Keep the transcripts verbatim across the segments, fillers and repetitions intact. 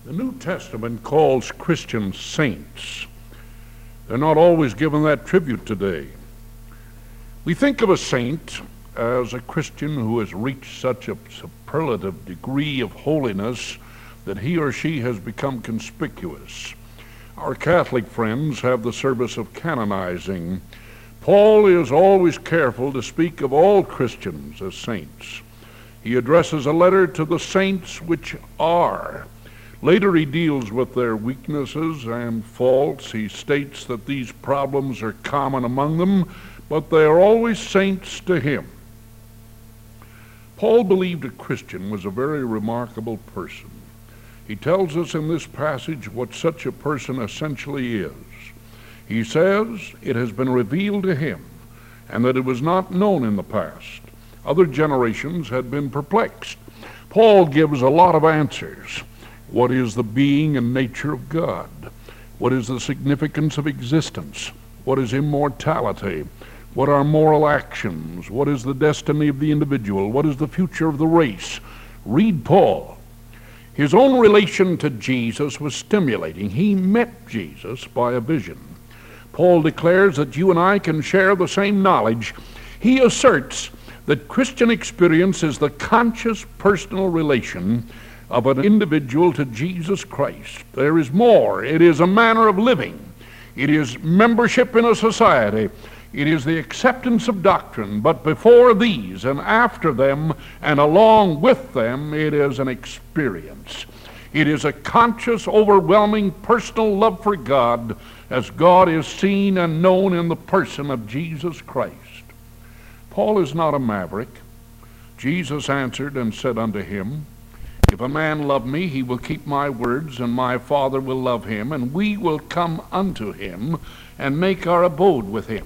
The New Testament calls Christians saints. They're not always given that tribute today. We think of a saint as a Christian who has reached such a superlative degree of holiness that he or she has become conspicuous. Our Catholic friends have the service of canonizing. Paul is always careful to speak of all Christians as saints. He addresses a letter to the saints which are. Later he deals with their weaknesses and faults. He states that these problems are common among them, but they are always saints to him. Paul believed a Christian was a very remarkable person. He tells us in this passage what such a person essentially is. He says it has been revealed to him, and that it was not known in the past. Other generations had been perplexed. Paul gives a lot of answers. What is the being and nature of God? What is the significance of existence? What is immortality? What are moral actions? What is the destiny of the individual? What is the future of the race? Read Paul. His own relation to Jesus was stimulating. He met Jesus by a vision. Paul declares that you and I can share the same knowledge. He asserts that Christian experience is the conscious personal relation of an individual to Jesus Christ. There is more. It is a manner of living. It is membership in a society. It is the acceptance of doctrine. But before these and after them and along with them, it is an experience. It is a conscious, overwhelming personal love for God as God is seen and known in the person of Jesus Christ. Paul is not a maverick. Jesus answered and said unto him, if a man love me, he will keep my words, and my Father will love him, and we will come unto him and make our abode with him.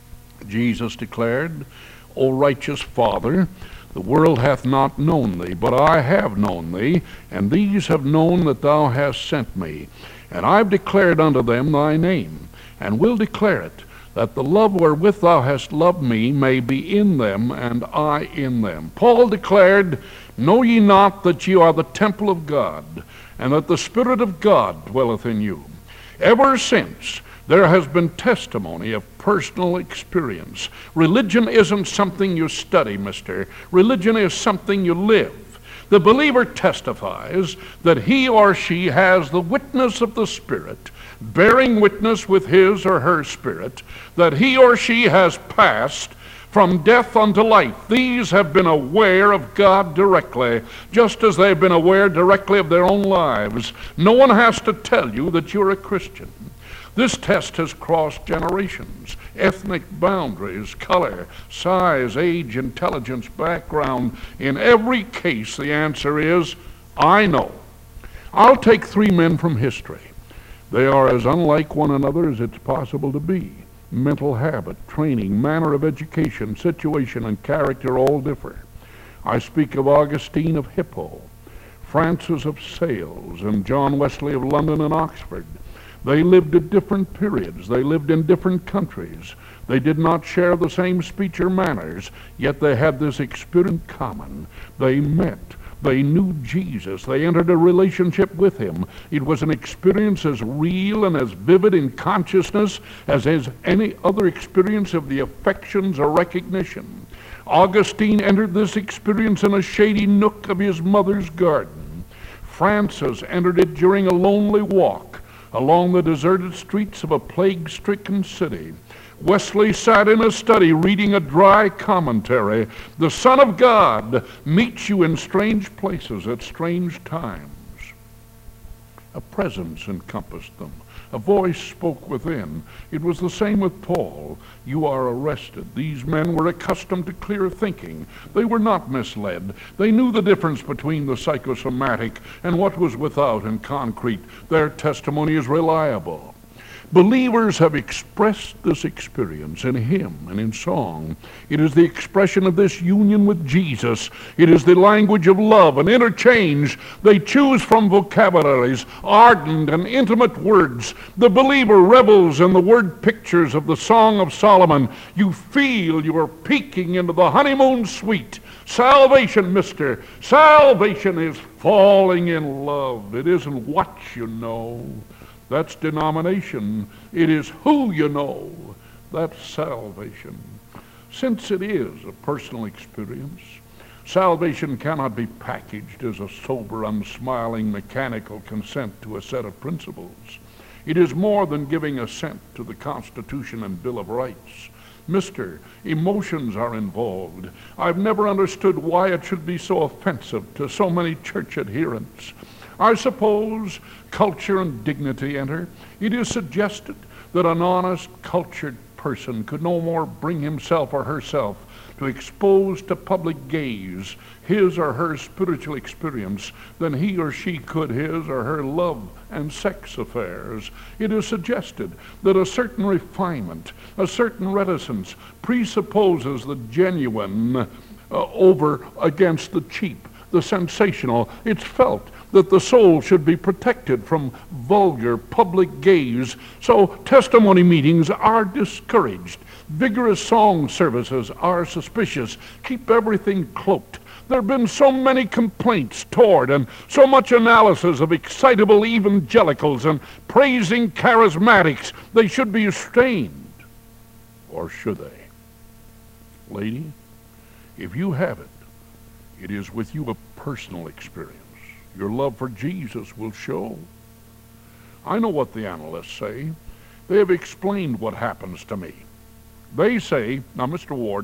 Jesus declared, O righteous Father, the world hath not known thee, but I have known thee, and these have known that thou hast sent me. And I have declared unto them thy name, and will declare it, that the love wherewith thou hast loved me may be in them, and I in them. Paul declared, know ye not that ye are the temple of God, and that the Spirit of God dwelleth in you? Ever since, there has been testimony of personal experience. Religion isn't something you study, mister. Religion is something you live. The believer testifies that he or she has the witness of the Spirit, bearing witness with his or her spirit, that he or she has passed from death unto life. These have been aware of God directly, just as they've been aware directly of their own lives. No one has to tell you that you're a Christian. This test has crossed generations, ethnic boundaries, color, size, age, intelligence, background. In every case, the answer is, I know. I'll take three men from history. They are as unlike one another as it's possible to be. Mental habit, training, manner of education, situation, and character all differ. I speak of Augustine of Hippo, Francis of Sales, and John Wesley of London and Oxford. They lived at different periods. They lived in different countries. They did not share the same speech or manners, yet they had this experience in common. They met. They knew Jesus. They entered a relationship with him. It was an experience as real and as vivid in consciousness as is any other experience of the affections or recognition. Augustine entered this experience in a shady nook of his mother's garden. Francis entered it during a lonely walk along the deserted streets of a plague-stricken city. Wesley sat in a study reading a dry commentary. The Son of God meets you in strange places at strange times. A presence encompassed them. A voice spoke within. It was the same with Paul. You are arrested. These men were accustomed to clear thinking. They were not misled. They knew the difference between the psychosomatic and what was without and concrete. Their testimony is reliable. Believers have expressed this experience in hymn and in song. It is the expression of this union with Jesus. It is the language of love and interchange. They choose from vocabularies, ardent and intimate words. The believer revels in the word pictures of the Song of Solomon. You feel you are peeking into the honeymoon suite. Salvation, mister, salvation is falling in love. It isn't what you know. That's denomination. It is who you know. That's salvation. Since it is a personal experience, salvation cannot be packaged as a sober, unsmiling, mechanical consent to a set of principles. It is more than giving assent to the Constitution and Bill of Rights. Mister, emotions are involved. I've never understood why it should be so offensive to so many church adherents. I suppose culture and dignity enter. It is suggested that an honest, cultured person could no more bring himself or herself to expose to public gaze his or her spiritual experience than he or she could his or her love and sex affairs. It is suggested that a certain refinement, a certain reticence presupposes the genuine uh, over against the cheap, the sensational. It's felt that the soul should be protected from vulgar public gaze, so testimony meetings are discouraged. Vigorous song services are suspicious. Keep everything cloaked. There have been so many complaints toward and so much analysis of excitable evangelicals and praising charismatics. They should be restrained. Or should they? Lady, if you have it, it is with you a personal experience. Your love for Jesus will show. I know what the analysts say. They have explained what happens to me. They say, now, Mister Ward,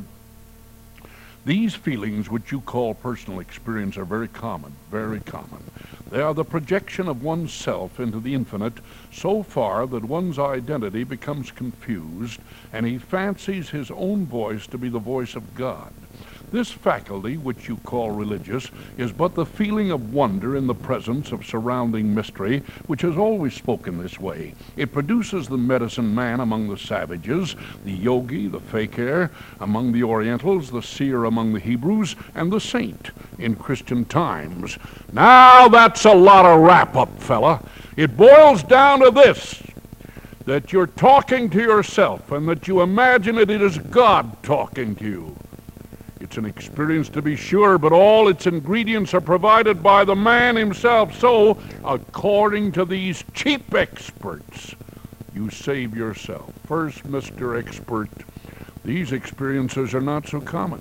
these feelings which you call personal experience are very common, very common. They are the projection of one's self into the infinite so far that one's identity becomes confused and he fancies his own voice to be the voice of God. This faculty, which you call religious, is but the feeling of wonder in the presence of surrounding mystery, which has always spoken this way. It produces the medicine man among the savages, the yogi, the fakir among the Orientals, the seer among the Hebrews, and the saint in Christian times. Now that's a lot of wrap-up, fella. It boils down to this, that you're talking to yourself and that you imagine that it is God talking to you. It's an experience, to be sure, but all its ingredients are provided by the man himself. So, according to these cheap experts, you save yourself. First, Mister Expert, these experiences are not so common.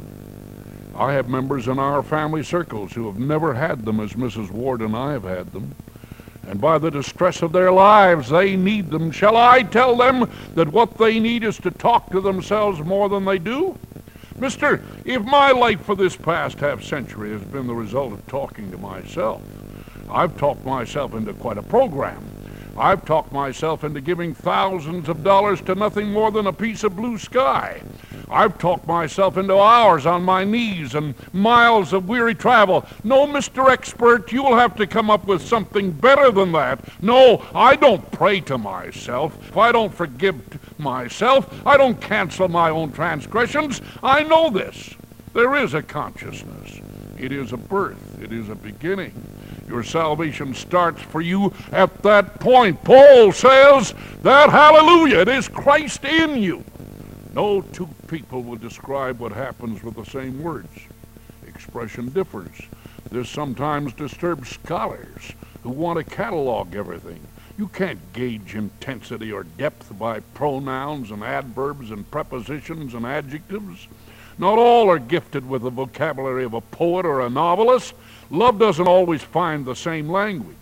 I have members in our family circles who have never had them as Missus Ward and I have had them. And by the distress of their lives, they need them. Shall I tell them that what they need is to talk to themselves more than they do? Mister, if my life for this past half-century has been the result of talking to myself, I've talked myself into quite a program. I've talked myself into giving thousands of dollars to nothing more than a piece of blue sky. I've talked myself into hours on my knees and miles of weary travel. No, Mister Expert, you'll have to come up with something better than that. No, I don't pray to myself. If I don't forgive myself, I don't cancel my own transgressions. I know this. There is a consciousness. It is a birth. It is a beginning. Your salvation starts for you at that point. Paul says that, hallelujah, it is Christ in you. No two people will describe what happens with the same words. Expression differs. This sometimes disturbs scholars who want to catalog everything. You can't gauge intensity or depth by pronouns and adverbs and prepositions and adjectives. Not all are gifted with the vocabulary of a poet or a novelist. Love doesn't always find the same language.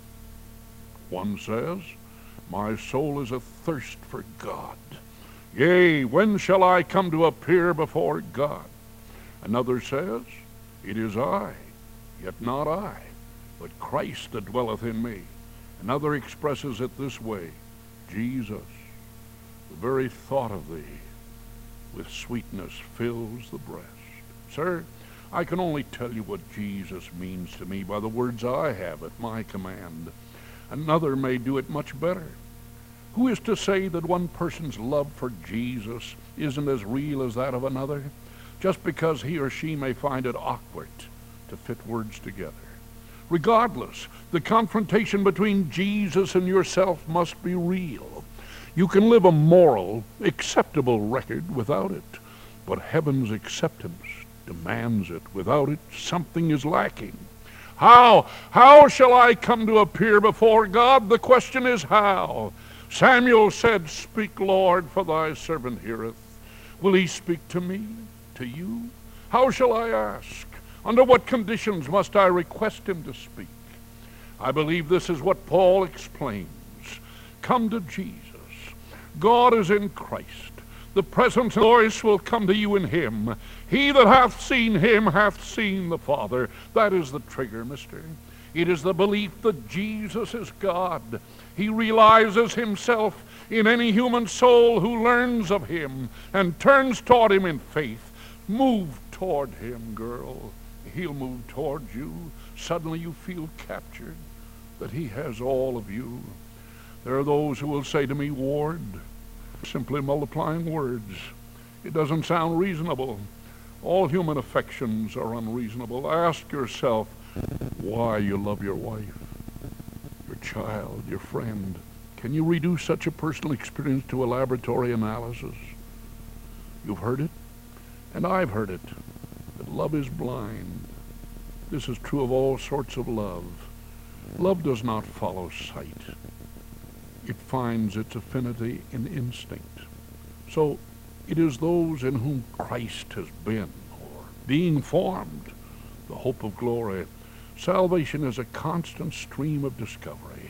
One says, my soul is athirst for God. Yea, when shall I come to appear before God? Another says, it is I, yet not I, but Christ that dwelleth in me. Another expresses it this way, Jesus, the very thought of thee with sweetness fills the breast. Sir, I can only tell you what Jesus means to me by the words I have at my command. Another may do it much better. Who is to say that one person's love for Jesus isn't as real as that of another, just because he or she may find it awkward to fit words together? Regardless, the confrontation between Jesus and yourself must be real. You can live a moral, acceptable record without it, but heaven's acceptance demands it. Without it, something is lacking. How? How shall I come to appear before God? The question is how. Samuel said, "Speak, Lord, for thy servant heareth." Will he speak to me, to you? How shall I ask? Under what conditions must I request him to speak? I believe this is what Paul explains. Come to Jesus. God is in Christ. The presence and voice will come to you in him. He that hath seen him hath seen the Father. That is the trigger, mister. It is the belief that Jesus is God. He realizes himself in any human soul who learns of him and turns toward him in faith. Move toward him, girl. He'll move toward you. Suddenly you feel captured, that he has all of you. There are those who will say to me, "Ward, simply multiplying words. It doesn't sound reasonable." All human affections are unreasonable. Ask yourself why you love your wife, your child, your friend. Can you reduce such a personal experience to a laboratory analysis? You've heard it, and I've heard it, that love is blind. This is true of all sorts of love. Love does not follow sight. It finds its affinity in instinct. So it is those in whom Christ has been, or being formed, the hope of glory. Salvation is a constant stream of discovery.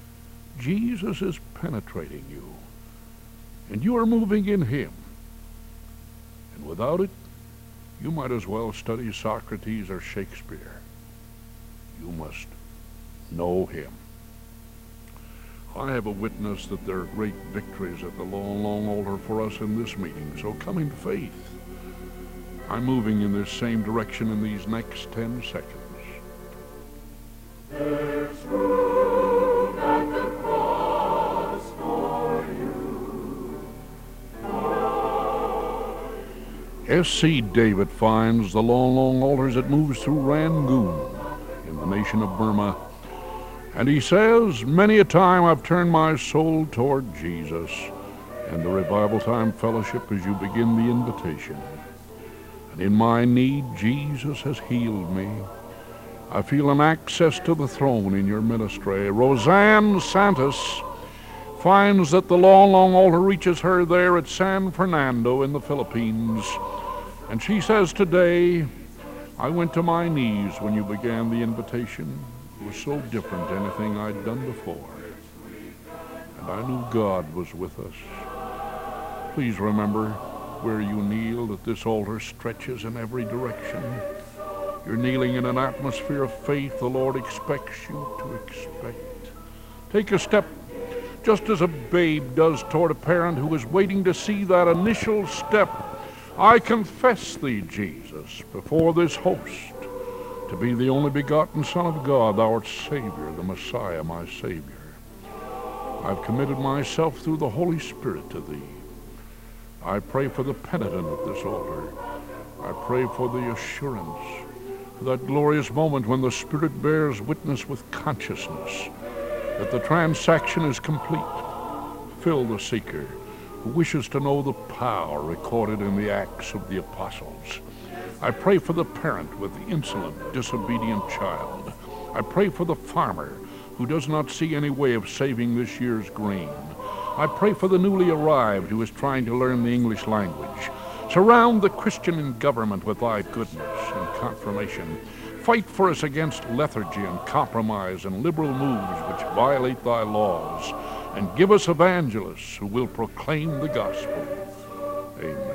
Jesus is penetrating you, and you are moving in him. And without it, you might as well study Socrates or Shakespeare. You must know him. I have a witness that there are great victories at the long, long altar for us in this meeting, so come in faith. I'm moving in this same direction in these next ten seconds. There's room at the cross for you. S C David finds the long, long altars that moves through Rangoon in the nation of Burma. And he says, "Many a time I've turned my soul toward Jesus." And the Revival Time Fellowship as you begin the invitation. And in my need, Jesus has healed me. I feel an access to the throne in your ministry. Roseanne Santos finds that the long, long altar reaches her there at San Fernando in the Philippines. And she says today, "I went to my knees when you began the invitation. It was so different than anything I'd done before. And I knew God was with us." Please remember, where you kneel, that this altar stretches in every direction. You're kneeling in an atmosphere of faith the Lord expects you to expect. Take a step just as a babe does toward a parent who is waiting to see that initial step. I confess thee, Jesus, before this host, to be the only begotten Son of God, thou art Savior, the Messiah, my Savior. I've committed myself through the Holy Spirit to thee. I pray for the penitent at this altar. I pray for the assurance, for that glorious moment when the Spirit bears witness with consciousness that the transaction is complete. Fill the seeker who wishes to know the power recorded in the Acts of the Apostles. I pray for the parent with the insolent, disobedient child. I pray for the farmer who does not see any way of saving this year's grain. I pray for the newly arrived who is trying to learn the English language. Surround the Christian in government with thy goodness and confirmation. Fight for us against lethargy and compromise and liberal moves which violate thy laws. And give us evangelists who will proclaim the gospel. Amen.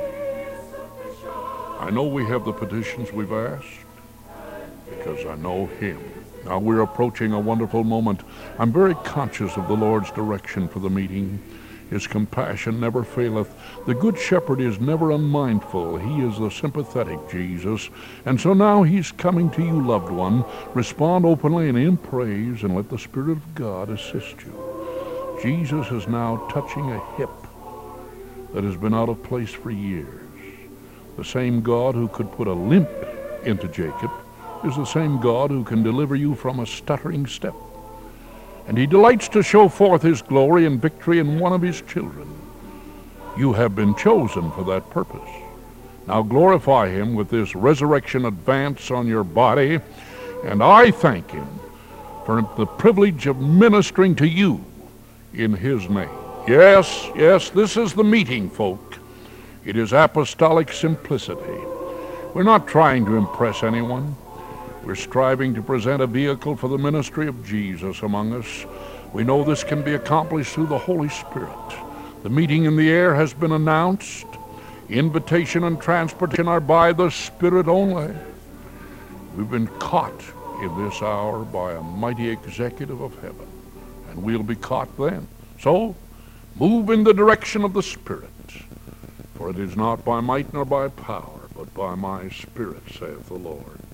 I know we have the petitions we've asked because I know him. Now we're approaching a wonderful moment. I'm very conscious of the Lord's direction for the meeting. His compassion never faileth. The Good Shepherd is never unmindful. He is the sympathetic Jesus. And so now he's coming to you, loved one. Respond openly and in praise, and let the Spirit of God assist you. Jesus is now touching a hip that has been out of place for years. The same God who could put a limp into Jacob is the same God who can deliver you from a stuttering step. And he delights to show forth his glory and victory in one of his children. You have been chosen for that purpose. Now glorify him with this resurrection advance on your body, and I thank him for the privilege of ministering to you in his name. Yes, yes, this is the meeting, folk. It is apostolic simplicity. We're not trying to impress anyone. We're striving to present a vehicle for the ministry of Jesus among us. We know this can be accomplished through the Holy Spirit. The meeting in the air has been announced. Invitation and transportation are by the Spirit only. We've been caught in this hour by a mighty executive of heaven, and we'll be caught then. So, move in the direction of the Spirit, for it is not by might nor by power, but by my Spirit, saith the Lord.